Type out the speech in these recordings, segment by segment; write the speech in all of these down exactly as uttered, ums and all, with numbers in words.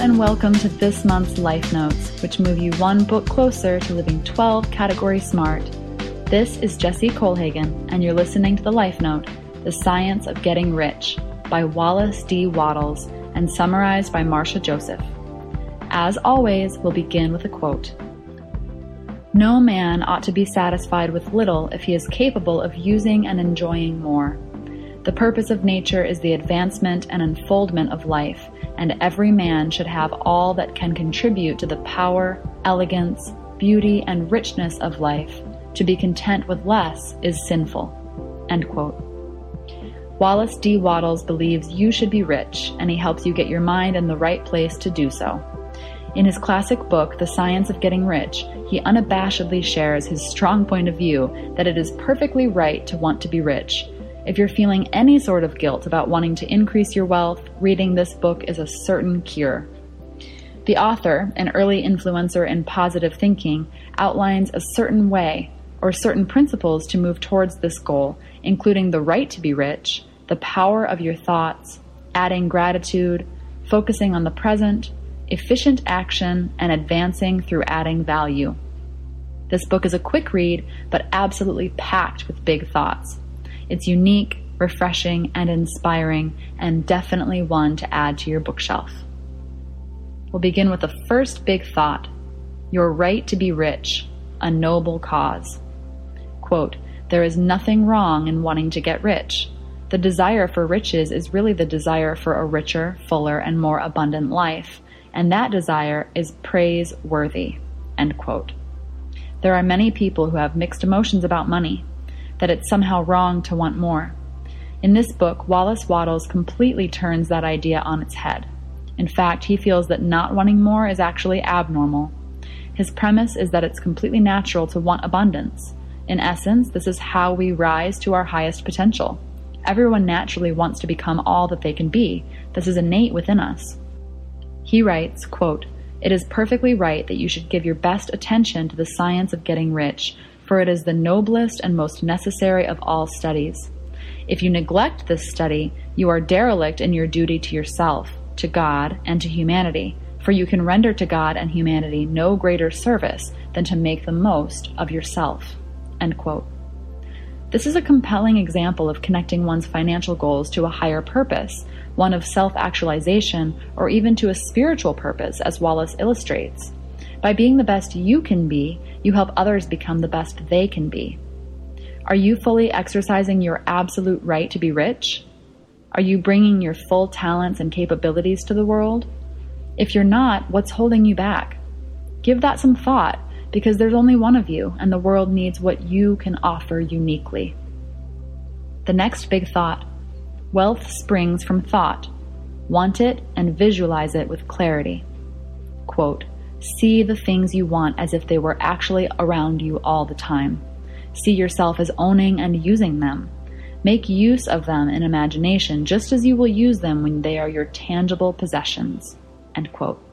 and welcome to this month's Life Notes, which move you one book closer to living twelve category smart. This is Jessie Kohlhagen, and you're listening to the Life Note, The Science of Getting Rich, by Wallace D. Wattles, and summarized by Marcia Joseph. As always, we'll begin with a quote. No man ought to be satisfied with little if he is capable of using and enjoying more. The purpose of nature is the advancement and unfoldment of life, and every man should have all that can contribute to the power, elegance, beauty, and richness of life. To be content with less is sinful. End quote. Wallace D. Wattles believes you should be rich, and he helps you get your mind in the right place to do so. In his classic book, The Science of Getting Rich, he unabashedly shares his strong point of view that it is perfectly right to want to be rich. If you're feeling any sort of guilt about wanting to increase your wealth, reading this book is a certain cure. The author, an early influencer in positive thinking, outlines a certain way or certain principles to move towards this goal, including the right to be rich, the power of your thoughts, adding gratitude, focusing on the present, efficient action, and advancing through adding value. This book is a quick read, but absolutely packed with big thoughts. It's unique, refreshing, and inspiring, and definitely one to add to your bookshelf. We'll begin with the first big thought, your right to be rich, a noble cause. Quote, there is nothing wrong in wanting to get rich. The desire for riches is really the desire for a richer, fuller, and more abundant life, and that desire is praiseworthy. End quote. There are many people who have mixed emotions about money, that it's somehow wrong to want more. In this book, Wallace Wattles completely turns that idea on its head. In fact, he feels that not wanting more is actually abnormal. His premise is that it's completely natural to want abundance. In essence, this is how we rise to our highest potential. Everyone naturally wants to become all that they can be. This is innate within us. He writes, quote, it is perfectly right that you should give your best attention to the science of getting rich, for it is the noblest and most necessary of all studies. If you neglect this study, you are derelict in your duty to yourself, to God, and to humanity, for you can render to God and humanity no greater service than to make the most of yourself. End quote. This is a compelling example of connecting one's financial goals to a higher purpose, one of self-actualization, or even to a spiritual purpose, as Wallace illustrates. By being the best you can be, you help others become the best they can be. Are you fully exercising your absolute right to be rich? Are you bringing your full talents and capabilities to the world? If you're not, what's holding you back? Give that some thought, because there's only one of you, and the world needs what you can offer uniquely. The next big thought, wealth springs from thought. Want it and visualize it with clarity. Quote, see the things you want as if they were actually around you all the time. See yourself as owning and using them. Make use of them in imagination just as you will use them when they are your tangible possessions. End quote.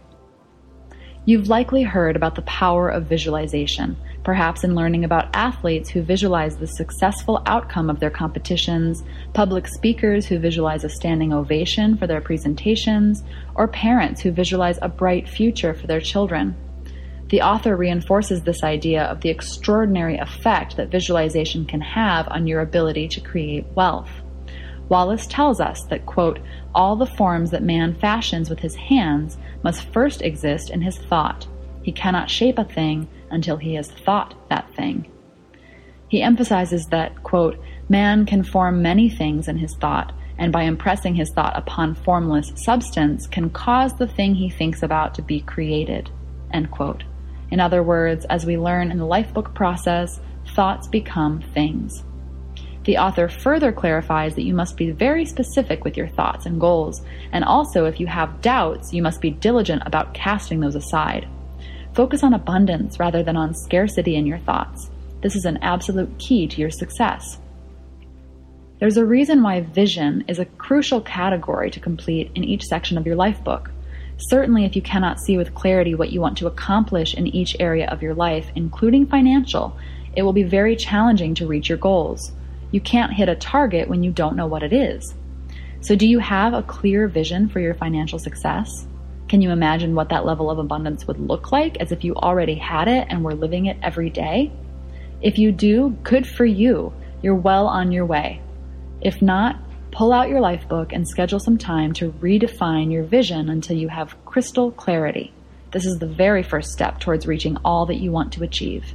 You've likely heard about the power of visualization, perhaps in learning about athletes who visualize the successful outcome of their competitions, public speakers who visualize a standing ovation for their presentations, or parents who visualize a bright future for their children. The author reinforces this idea of the extraordinary effect that visualization can have on your ability to create wealth. Wallace tells us that, quote, all the forms that man fashions with his hands must first exist in his thought. He cannot shape a thing until he has thought that thing. He emphasizes that, quote, man can form many things in his thought, and by impressing his thought upon formless substance can cause the thing he thinks about to be created, end quote. In other words, as we learn in the lifebook process, thoughts become things. The author further clarifies that you must be very specific with your thoughts and goals, and also if you have doubts, you must be diligent about casting those aside. Focus on abundance rather than on scarcity in your thoughts. This is an absolute key to your success. There's a reason why vision is a crucial category to complete in each section of your life book. Certainly, if you cannot see with clarity what you want to accomplish in each area of your life, including financial, it will be very challenging to reach your goals. You can't hit a target when you don't know what it is. So do you have a clear vision for your financial success? Can you imagine what that level of abundance would look like as if you already had it and were living it every day? If you do, good for you. You're well on your way. If not, pull out your life book and schedule some time to redefine your vision until you have crystal clarity. This is the very first step towards reaching all that you want to achieve.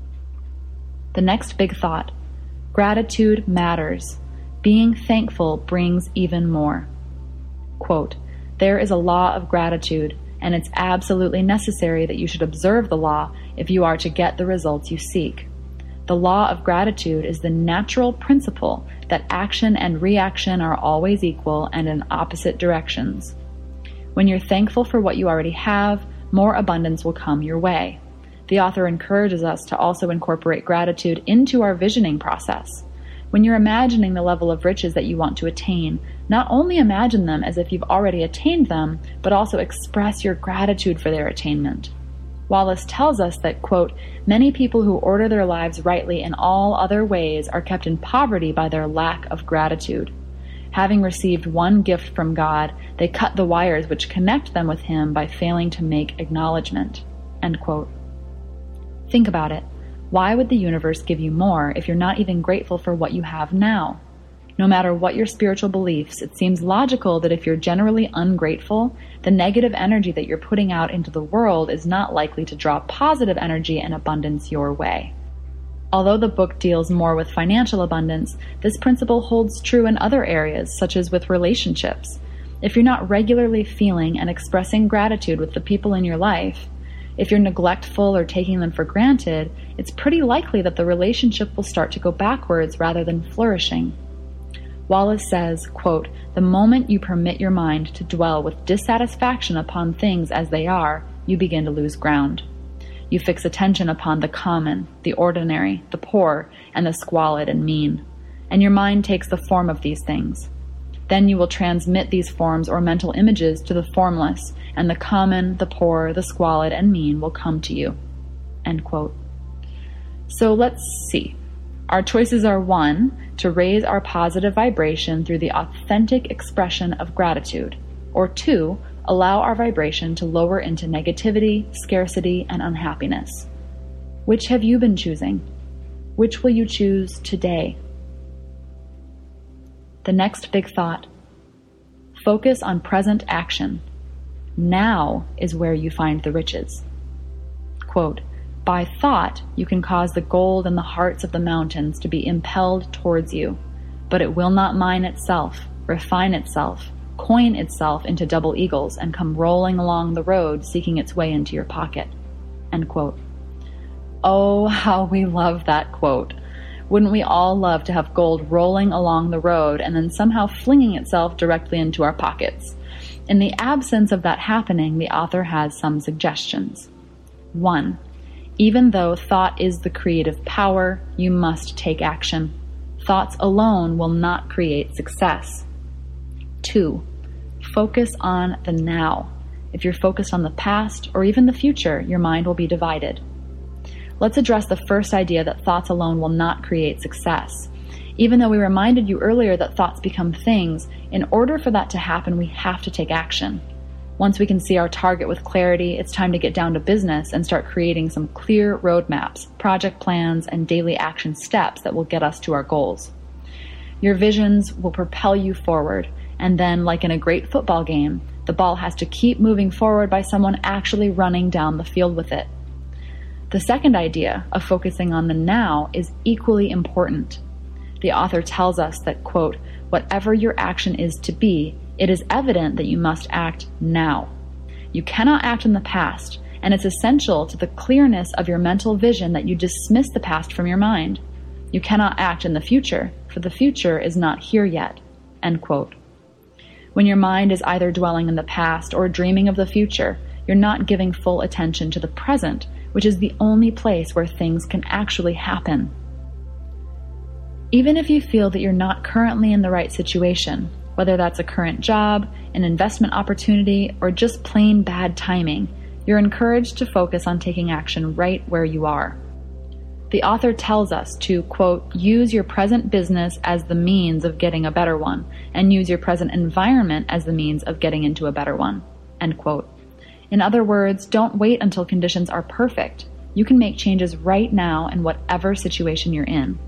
The next big thought: gratitude matters. Being thankful brings even more. Quote, there is a law of gratitude, and it's absolutely necessary that you should observe the law if you are to get the results you seek. The law of gratitude is the natural principle that action and reaction are always equal and in opposite directions. When you're thankful for what you already have, more abundance will come your way. The author encourages us to also incorporate gratitude into our visioning process. When you're imagining the level of riches that you want to attain, not only imagine them as if you've already attained them, but also express your gratitude for their attainment. Wallace tells us that, quote, many people who order their lives rightly in all other ways are kept in poverty by their lack of gratitude. Having received one gift from God, they cut the wires which connect them with Him by failing to make acknowledgement. End quote. Think about it. Why would the universe give you more if you're not even grateful for what you have now? No matter what your spiritual beliefs, it seems logical that if you're generally ungrateful, the negative energy that you're putting out into the world is not likely to draw positive energy and abundance your way. Although the book deals more with financial abundance, this principle holds true in other areas, such as with relationships. If you're not regularly feeling and expressing gratitude with the people in your life, if you're neglectful or taking them for granted, it's pretty likely that the relationship will start to go backwards rather than flourishing. Wallace says, quote, the moment you permit your mind to dwell with dissatisfaction upon things as they are, you begin to lose ground. You fix attention upon the common, the ordinary, the poor, and the squalid and mean, and your mind takes the form of these things. Then you will transmit these forms or mental images to the formless, and the common, the poor, the squalid, and mean will come to you. End quote. So let's see. Our choices are one, to raise our positive vibration through the authentic expression of gratitude, or two, allow our vibration to lower into negativity, scarcity, and unhappiness. Which have you been choosing? Which will you choose today? The next big thought: focus on present action. Now is where you find the riches. Quote, by thought, you can cause the gold in the hearts of the mountains to be impelled towards you, but it will not mine itself, refine itself, coin itself into double eagles, and come rolling along the road seeking its way into your pocket. End quote. Oh, how we love that quote. Wouldn't we all love to have gold rolling along the road and then somehow flinging itself directly into our pockets? In the absence of that happening, the author has some suggestions. One, even though thought is the creative power, you must take action. Thoughts alone will not create success. Two, focus on the now. If you're focused on the past or even the future, your mind will be divided. Let's address the first idea that thoughts alone will not create success. Even though we reminded you earlier that thoughts become things, in order for that to happen, we have to take action. Once we can see our target with clarity, it's time to get down to business and start creating some clear roadmaps, project plans, and daily action steps that will get us to our goals. Your visions will propel you forward, and then, like in a great football game, the ball has to keep moving forward by someone actually running down the field with it. The second idea of focusing on the now is equally important. The author tells us that, quote, whatever your action is to be, it is evident that you must act now. You cannot act in the past, and it's essential to the clearness of your mental vision that you dismiss the past from your mind. You cannot act in the future, for the future is not here yet. End quote. When your mind is either dwelling in the past or dreaming of the future, you're not giving full attention to the present, which is the only place where things can actually happen. Even if you feel that you're not currently in the right situation, whether that's a current job, an investment opportunity, or just plain bad timing, you're encouraged to focus on taking action right where you are. The author tells us to, quote, use your present business as the means of getting a better one, and use your present environment as the means of getting into a better one, end quote. In other words, don't wait until conditions are perfect. You can make changes right now in whatever situation you're in.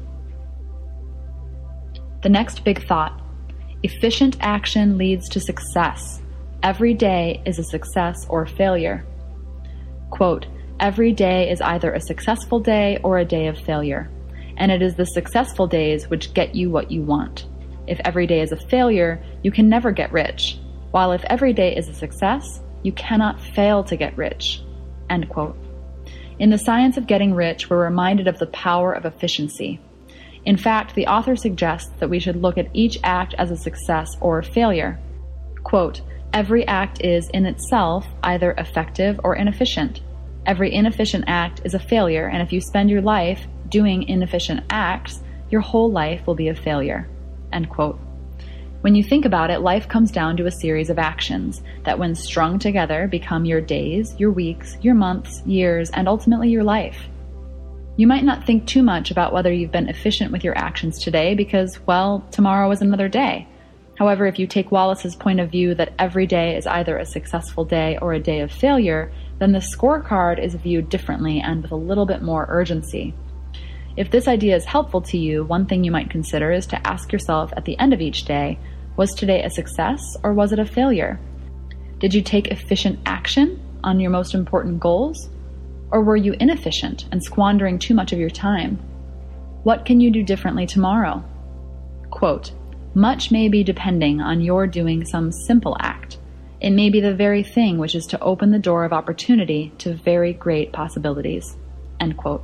The next big thought: efficient action leads to success. Every day is a success or failure. Quote, every day is either a successful day or a day of failure, and it is the successful days which get you what you want. If every day is a failure, you can never get rich, while if every day is a success, you cannot fail to get rich. End quote. In The Science of Getting Rich, we're reminded of the power of efficiency. In fact, the author suggests that we should look at each act as a success or a failure. Quote, every act is, in itself, either effective or inefficient. Every inefficient act is a failure, and if you spend your life doing inefficient acts, your whole life will be a failure. End quote. When you think about it, life comes down to a series of actions that, when strung together, become your days, your weeks, your months, years, and ultimately your life. You might not think too much about whether you've been efficient with your actions today because, well, tomorrow is another day. However, if you take Wallace's point of view that every day is either a successful day or a day of failure, then the scorecard is viewed differently and with a little bit more urgency. If this idea is helpful to you, one thing you might consider is to ask yourself at the end of each day, was today a success or was it a failure? Did you take efficient action on your most important goals? Or were you inefficient and squandering too much of your time? What can you do differently tomorrow? Quote, much may be depending on your doing some simple act. It may be the very thing which is to open the door of opportunity to very great possibilities. End quote.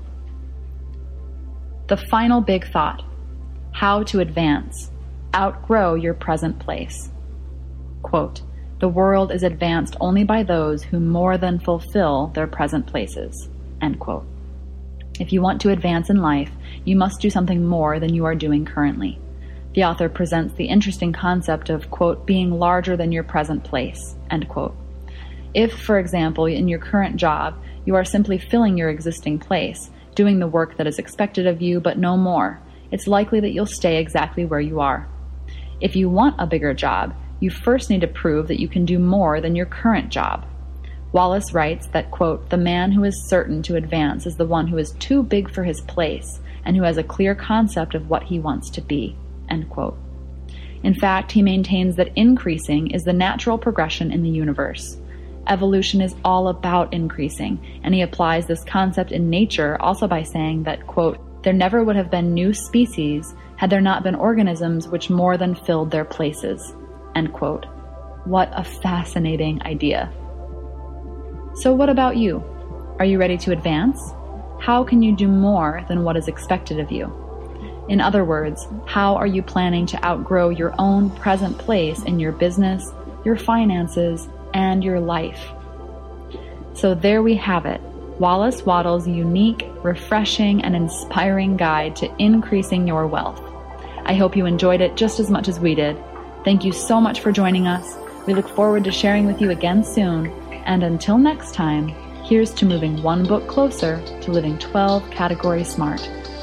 The final big thought: how to advance, outgrow your present place. Quote, the world is advanced only by those who more than fulfill their present places. End quote. If you want to advance in life, you must do something more than you are doing currently. The author presents the interesting concept of, quote, being larger than your present place, end quote. If, for example, in your current job, you are simply filling your existing place, doing the work that is expected of you, but no more, it's likely that you'll stay exactly where you are. If you want a bigger job, you first need to prove that you can do more than your current job. Wallace writes that, quote, the man who is certain to advance is the one who is too big for his place and who has a clear concept of what he wants to be, end quote. In fact, he maintains that increasing is the natural progression in the universe. Evolution is all about increasing, and he applies this concept in nature also by saying that, quote, there never would have been new species had there not been organisms which more than filled their places, end quote. What a fascinating idea. So what about you? Are you ready to advance? How can you do more than what is expected of you? In other words, how are you planning to outgrow your own present place in your business, your finances, and your life? So there we have it, Wallace Wattles' unique, refreshing, and inspiring guide to increasing your wealth. I hope you enjoyed it just as much as we did. Thank you so much for joining us. We look forward to sharing with you again soon. And until next time, here's to moving one book closer to living twelve category smart.